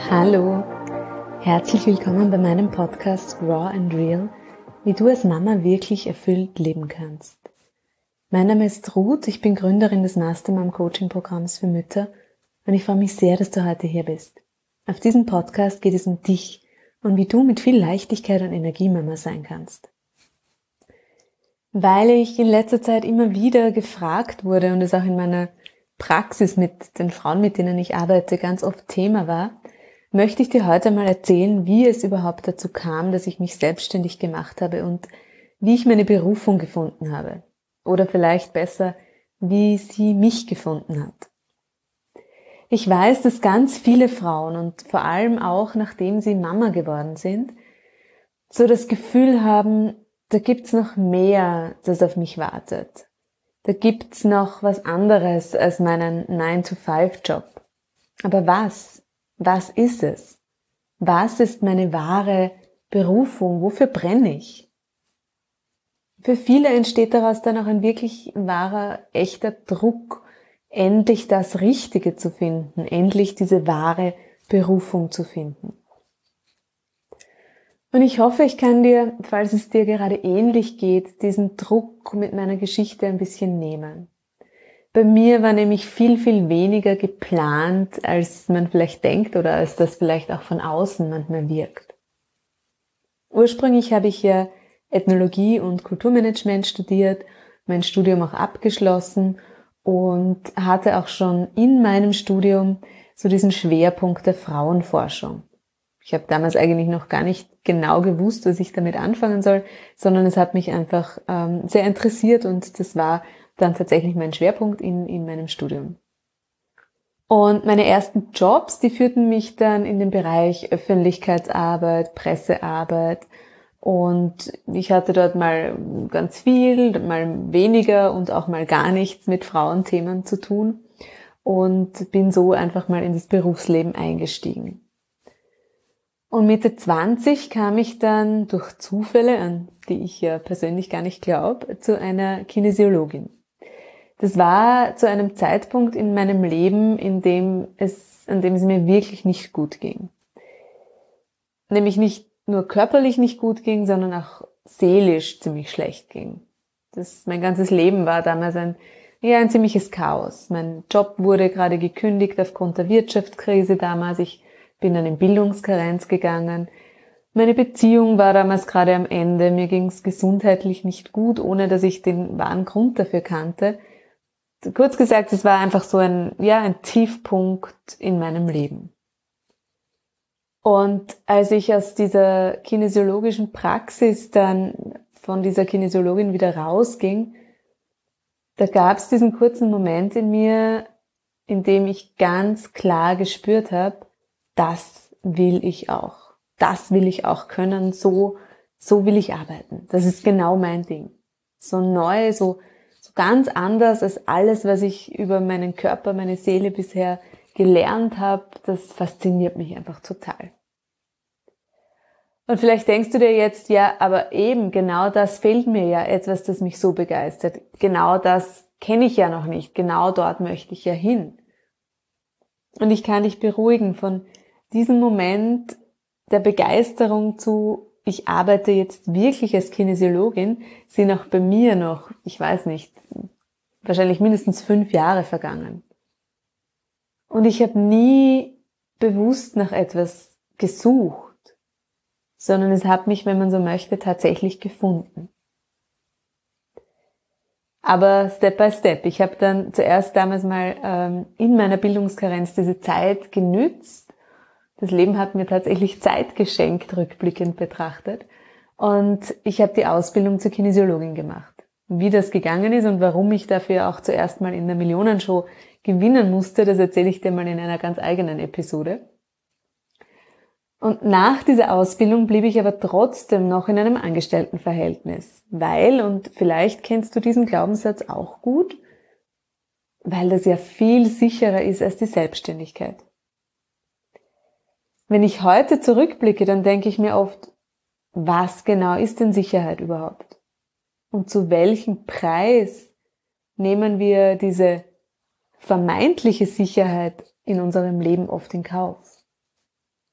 Hallo, herzlich willkommen bei meinem Podcast Raw and Real, wie du als Mama wirklich erfüllt leben kannst. Mein Name ist Ruth, ich bin Gründerin des Mastermom Coaching Programms für Mütter und ich freue mich sehr, dass du heute hier bist. Auf diesem Podcast geht es um dich und wie du mit viel Leichtigkeit und Energie Mama sein kannst. Weil ich in letzter Zeit immer wieder gefragt wurde und es auch in meiner Praxis mit den Frauen, mit denen ich arbeite, ganz oft Thema war, möchte ich dir heute mal erzählen, wie es überhaupt dazu kam, dass ich mich selbstständig gemacht habe und wie ich meine Berufung gefunden habe. Oder vielleicht besser, wie sie mich gefunden hat. Ich weiß, dass ganz viele Frauen und vor allem auch nachdem sie Mama geworden sind, so das Gefühl haben, da gibt's noch mehr, das auf mich wartet. Da gibt's noch was anderes als meinen 9-to-5-Job. Aber was? Was ist es? Was ist meine wahre Berufung? Wofür brenne ich? Für viele entsteht daraus dann auch ein wirklich wahrer, echter Druck, endlich das Richtige zu finden, endlich diese wahre Berufung zu finden. Und ich hoffe, ich kann dir, falls es dir gerade ähnlich geht, diesen Druck mit meiner Geschichte ein bisschen nehmen. Bei mir war nämlich viel, viel weniger geplant, als man vielleicht denkt oder als das vielleicht auch von außen manchmal wirkt. Ursprünglich habe ich ja Ethnologie und Kulturmanagement studiert, mein Studium auch abgeschlossen und hatte auch schon in meinem Studium so diesen Schwerpunkt der Frauenforschung. Ich habe damals eigentlich noch gar nicht genau gewusst, was ich damit anfangen soll, sondern es hat mich einfach sehr interessiert und das war dann tatsächlich mein Schwerpunkt in meinem Studium. Und meine ersten Jobs, die führten mich dann in den Bereich Öffentlichkeitsarbeit, Pressearbeit und ich hatte dort mal ganz viel, mal weniger und auch mal gar nichts mit Frauenthemen zu tun und bin so einfach mal in das Berufsleben eingestiegen. Und Mitte 20 kam ich dann durch Zufälle, an die ich ja persönlich gar nicht glaube, zu einer Kinesiologin. Das war zu einem Zeitpunkt in meinem Leben, an dem es mir wirklich nicht gut ging. Nämlich nicht nur körperlich nicht gut ging, sondern auch seelisch ziemlich schlecht ging. Mein ganzes Leben war damals ein ziemliches Chaos. Mein Job wurde gerade gekündigt aufgrund der Wirtschaftskrise damals. Ich bin dann in Bildungskarenz gegangen. Meine Beziehung war damals gerade am Ende. Mir ging es gesundheitlich nicht gut, ohne dass ich den wahren Grund dafür kannte. Kurz gesagt, es war einfach so ein Tiefpunkt in meinem Leben. Und als ich aus dieser kinesiologischen Praxis dann von dieser Kinesiologin wieder rausging, da gab es diesen kurzen Moment in mir, in dem ich ganz klar gespürt habe, das will ich auch. Das will ich auch können, so will ich arbeiten. Das ist genau mein Ding. So neu, so ganz anders als alles, was ich über meinen Körper, meine Seele bisher gelernt habe, das fasziniert mich einfach total. Und vielleicht denkst du dir jetzt, ja, aber eben, genau das fehlt mir ja, etwas, das mich so begeistert. Genau das kenne ich ja noch nicht, genau dort möchte ich ja hin. Und ich kann dich beruhigen, von diesem Moment der Begeisterung zu, ich arbeite jetzt wirklich als Kinesiologin, sind auch bei mir noch, ich weiß nicht, wahrscheinlich mindestens 5 Jahre vergangen. Und ich habe nie bewusst nach etwas gesucht, sondern es hat mich, wenn man so möchte, tatsächlich gefunden. Aber Step by Step. Ich habe dann zuerst damals mal in meiner Bildungskarenz diese Zeit genützt. Das Leben hat mir tatsächlich Zeit geschenkt, rückblickend betrachtet. Und ich habe die Ausbildung zur Kinesiologin gemacht. Wie das gegangen ist und warum ich dafür auch zuerst mal in der Millionenshow gewinnen musste, das erzähle ich dir mal in einer ganz eigenen Episode. Und nach dieser Ausbildung blieb ich aber trotzdem noch in einem Angestelltenverhältnis, weil, und vielleicht kennst du diesen Glaubenssatz auch gut, weil das ja viel sicherer ist als die Selbstständigkeit. Wenn ich heute zurückblicke, dann denke ich mir oft, was genau ist denn Sicherheit überhaupt? Und zu welchem Preis nehmen wir diese vermeintliche Sicherheit in unserem Leben oft in Kauf?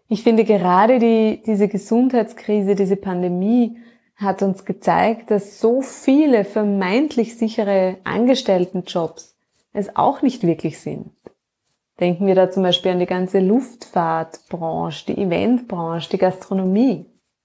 Ich finde gerade diese Gesundheitskrise, diese Pandemie hat uns gezeigt, dass so viele vermeintlich sichere Angestelltenjobs es auch nicht wirklich sind. Denken wir da zum Beispiel an die ganze Luftfahrtbranche, die Eventbranche, die Gastronomie.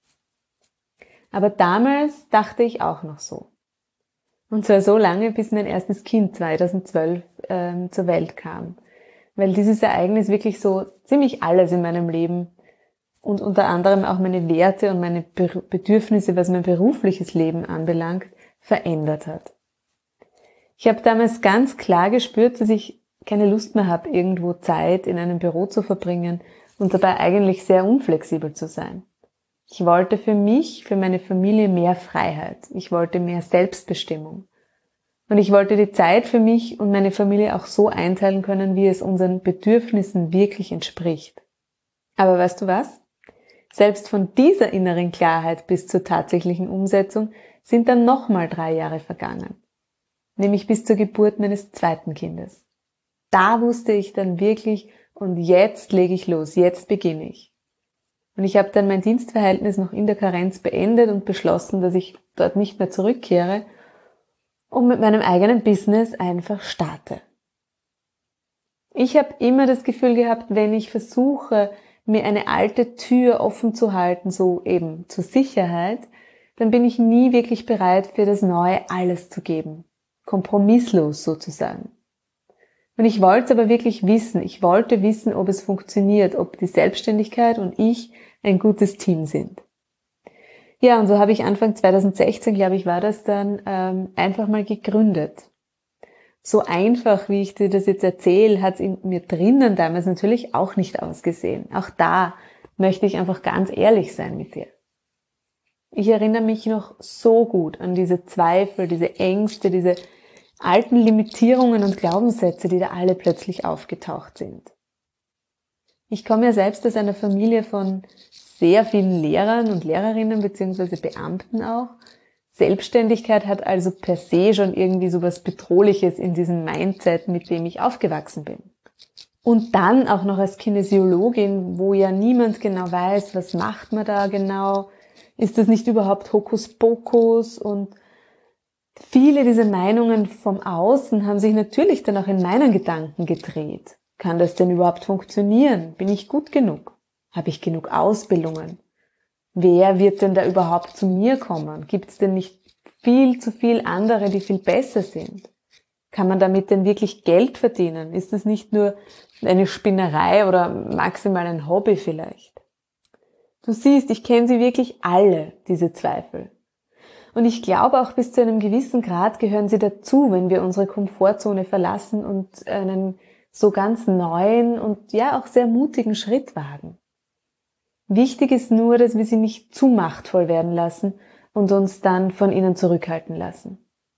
Aber damals dachte ich auch noch so. Und zwar so lange, bis mein erstes Kind 2012 zur Welt kam. Weil dieses Ereignis wirklich so ziemlich alles in meinem Leben und unter anderem auch meine Werte und meine Bedürfnisse, was mein berufliches Leben anbelangt, verändert hat. Ich habe damals ganz klar gespürt, dass ich keine Lust mehr habe, irgendwo Zeit in einem Büro zu verbringen und dabei eigentlich sehr unflexibel zu sein. Ich wollte für mich, für meine Familie mehr Freiheit. Ich wollte mehr Selbstbestimmung. Und ich wollte die Zeit für mich und meine Familie auch so einteilen können, wie es unseren Bedürfnissen wirklich entspricht. Aber weißt du was? Selbst von dieser inneren Klarheit bis zur tatsächlichen Umsetzung sind dann nochmal 3 Jahre vergangen. Nämlich bis zur Geburt meines zweiten Kindes. Da wusste ich dann wirklich, und jetzt lege ich los, jetzt beginne ich. Und ich habe dann mein Dienstverhältnis noch in der Karenz beendet und beschlossen, dass ich dort nicht mehr zurückkehre und mit meinem eigenen Business einfach starte. Ich habe immer das Gefühl gehabt, wenn ich versuche, mir eine alte Tür offen zu halten, so eben zur Sicherheit, dann bin ich nie wirklich bereit, für das Neue alles zu geben. Kompromisslos sozusagen. Und ich wollte es aber wirklich wissen. Ich wollte wissen, ob es funktioniert, ob die Selbstständigkeit und ich ein gutes Team sind. Ja, und so habe ich Anfang 2016, glaube ich, war das dann, einfach mal gegründet. So einfach, wie ich dir das jetzt erzähle, hat es in mir drinnen damals natürlich auch nicht ausgesehen. Auch da möchte ich einfach ganz ehrlich sein mit dir. Ich erinnere mich noch so gut an diese Zweifel, diese Ängste, diese alten Limitierungen und Glaubenssätze, die da alle plötzlich aufgetaucht sind. Ich komme ja selbst aus einer Familie von sehr vielen Lehrern und Lehrerinnen beziehungsweise Beamten auch. Selbstständigkeit hat also per se schon irgendwie sowas Bedrohliches in diesem Mindset, mit dem ich aufgewachsen bin. Und dann auch noch als Kinesiologin, wo ja niemand genau weiß, was macht man da genau, ist das nicht überhaupt Hokuspokus? Und viele dieser Meinungen vom Außen haben sich natürlich dann auch in meinen Gedanken gedreht. Kann das denn überhaupt funktionieren? Bin ich gut genug? Habe ich genug Ausbildungen? Wer wird denn da überhaupt zu mir kommen? Gibt es denn nicht viel zu viel andere, die viel besser sind? Kann man damit denn wirklich Geld verdienen? Ist das nicht nur eine Spinnerei oder maximal ein Hobby vielleicht? Du siehst, ich kenne sie wirklich alle, diese Zweifel. Und ich glaube auch bis zu einem gewissen Grad gehören sie dazu, wenn wir unsere Komfortzone verlassen und einen so ganz neuen und ja auch sehr mutigen Schritt wagen. Wichtig ist nur, dass wir sie nicht zu machtvoll werden lassen und uns dann von ihnen zurückhalten lassen.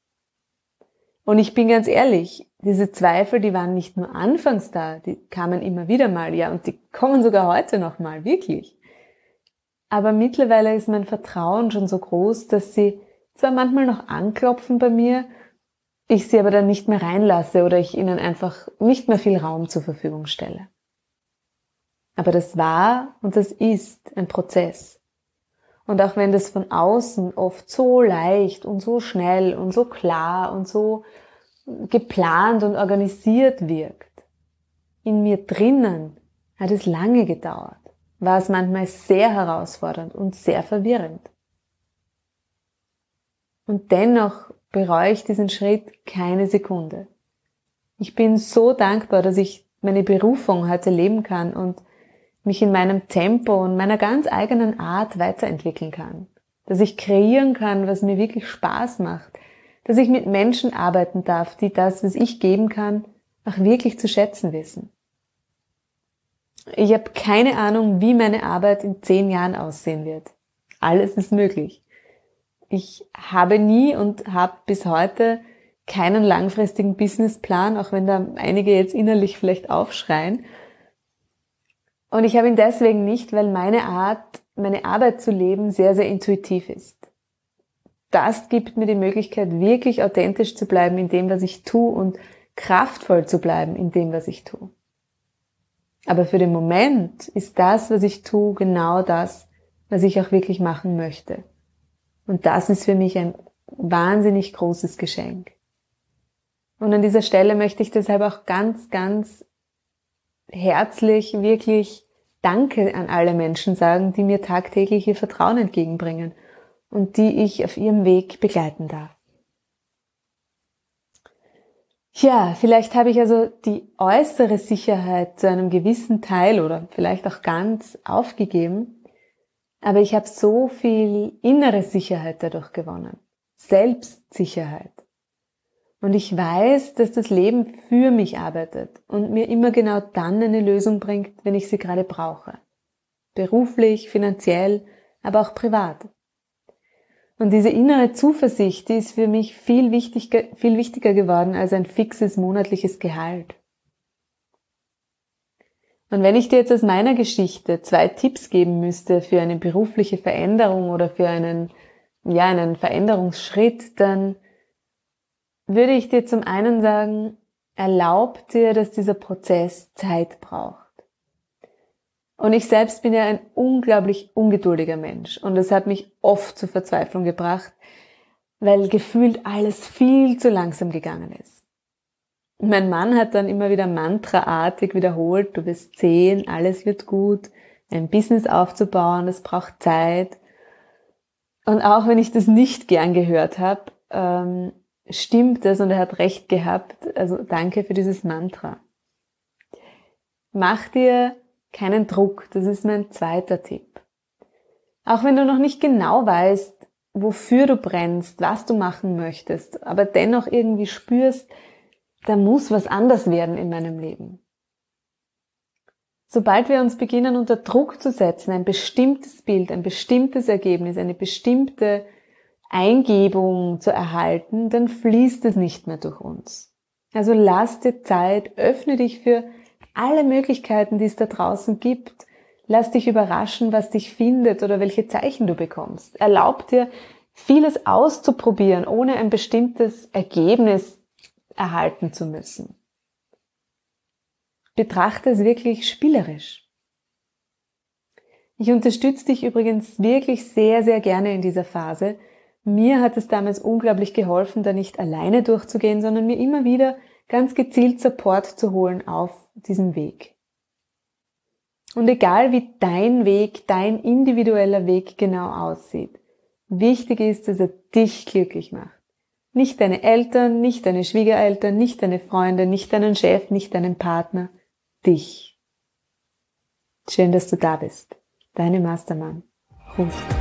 Und ich bin ganz ehrlich, diese Zweifel, die waren nicht nur anfangs da, die kamen immer wieder mal, ja, und die kommen sogar heute noch mal, wirklich. Aber mittlerweile ist mein Vertrauen schon so groß, dass sie zwar manchmal noch anklopfen bei mir, ich sie aber dann nicht mehr reinlasse oder ich ihnen einfach nicht mehr viel Raum zur Verfügung stelle. Aber das war und das ist ein Prozess. Und auch wenn das von außen oft so leicht und so schnell und so klar und so geplant und organisiert wirkt, in mir drinnen hat es lange gedauert, war es manchmal sehr herausfordernd und sehr verwirrend. Und dennoch bereue ich diesen Schritt keine Sekunde. Ich bin so dankbar, dass ich meine Berufung heute leben kann und mich in meinem Tempo und meiner ganz eigenen Art weiterentwickeln kann. Dass ich kreieren kann, was mir wirklich Spaß macht. Dass ich mit Menschen arbeiten darf, die das, was ich geben kann, auch wirklich zu schätzen wissen. Ich habe keine Ahnung, wie meine Arbeit in 10 Jahren aussehen wird. Alles ist möglich. Ich habe nie und habe bis heute keinen langfristigen Businessplan, auch wenn da einige jetzt innerlich vielleicht aufschreien. Und ich habe ihn deswegen nicht, weil meine Art, meine Arbeit zu leben, sehr, sehr intuitiv ist. Das gibt mir die Möglichkeit, wirklich authentisch zu bleiben in dem, was ich tue und kraftvoll zu bleiben in dem, was ich tue. Aber für den Moment ist das, was ich tue, genau das, was ich auch wirklich machen möchte. Und das ist für mich ein wahnsinnig großes Geschenk. Und an dieser Stelle möchte ich deshalb auch ganz, ganz herzlich wirklich Danke an alle Menschen sagen, die mir tagtäglich ihr Vertrauen entgegenbringen und die ich auf ihrem Weg begleiten darf. Ja, vielleicht habe ich also die äußere Sicherheit zu einem gewissen Teil oder vielleicht auch ganz aufgegeben, aber ich habe so viel innere Sicherheit dadurch gewonnen, Selbstsicherheit. Und ich weiß, dass das Leben für mich arbeitet und mir immer genau dann eine Lösung bringt, wenn ich sie gerade brauche. Beruflich, finanziell, aber auch privat. Und diese innere Zuversicht, die ist für mich viel wichtiger geworden als ein fixes monatliches Gehalt. Und wenn ich dir jetzt aus meiner Geschichte 2 Tipps geben müsste für eine berufliche Veränderung oder für einen Veränderungsschritt, dann würde ich dir zum einen sagen, erlaub dir, dass dieser Prozess Zeit braucht. Und ich selbst bin ja ein unglaublich ungeduldiger Mensch und das hat mich oft zur Verzweiflung gebracht, weil gefühlt alles viel zu langsam gegangen ist. Mein Mann hat dann immer wieder mantraartig wiederholt, du wirst sehen, alles wird gut, ein Business aufzubauen, das braucht Zeit. Und auch wenn ich das nicht gern gehört habe, stimmt es und er hat recht gehabt. Also danke für dieses Mantra. Mach dir keinen Druck, das ist mein zweiter Tipp. Auch wenn du noch nicht genau weißt, wofür du brennst, was du machen möchtest, aber dennoch irgendwie spürst, da muss was anders werden in meinem Leben. Sobald wir uns beginnen, unter Druck zu setzen, ein bestimmtes Bild, ein bestimmtes Ergebnis, eine bestimmte Eingebung zu erhalten, dann fließt es nicht mehr durch uns. Also lass dir Zeit, öffne dich für alle Möglichkeiten, die es da draußen gibt. Lass dich überraschen, was dich findet oder welche Zeichen du bekommst. Erlaub dir, vieles auszuprobieren, ohne ein bestimmtes Ergebnis erhalten zu müssen. Betrachte es wirklich spielerisch. Ich unterstütze dich übrigens wirklich sehr, sehr gerne in dieser Phase. Mir hat es damals unglaublich geholfen, da nicht alleine durchzugehen, sondern mir immer wieder ganz gezielt Support zu holen auf diesem Weg. Und egal wie dein Weg, dein individueller Weg genau aussieht, wichtig ist, dass er dich glücklich macht. Nicht deine Eltern, nicht deine Schwiegereltern, nicht deine Freunde, nicht deinen Chef, nicht deinen Partner, dich. Schön, dass du da bist. Deine Mastermann. Ruth.